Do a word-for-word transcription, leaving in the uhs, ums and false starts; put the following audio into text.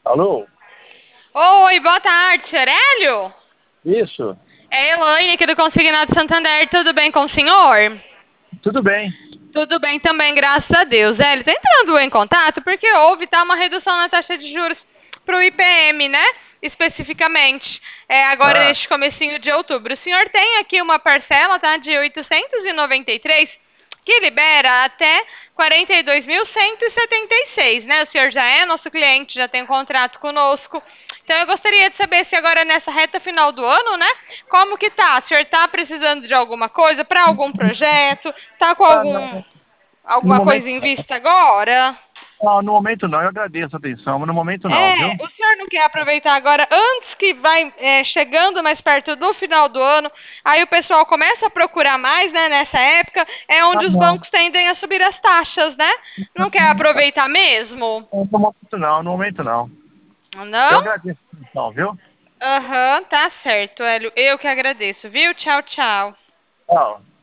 Alô? Oi, boa tarde, senhor Hélio? Isso, É Elaine aqui do Consignado Santander, tudo bem com o senhor? tudo bem. Tudo bem também, graças a Deus. Hélio, tá entrando em contato porque houve tá, uma redução na taxa de juros para o I P M, né? Especificamente, é, agora Ah, neste comecinho de outubro. O senhor tem aqui uma parcela tá, de oitocentos e noventa e três que libera até quarenta e dois mil cento e setenta e seis, né? O senhor já é nosso cliente, já tem um contrato conosco. Então eu gostaria de saber se agora nessa reta final do ano, né? Como que tá? O senhor tá precisando de alguma coisa para algum projeto? Tá com ah, algum não, no alguma momento coisa em vista agora? não, no momento não, eu agradeço a atenção, mas no momento não, É, viu? o senhor não quer aproveitar agora, antes que vai é, chegando mais perto do final do ano, aí o pessoal começa a procurar mais, né, nessa época, é Ah, onde os não, bancos tendem a subir as taxas, né? Não quer aproveitar mesmo? no momento não, no momento não. Eu Não? agradeço a atenção, viu? Aham, tá certo, Hélio. Eu que agradeço, viu? Tchau, tchau. Tchau.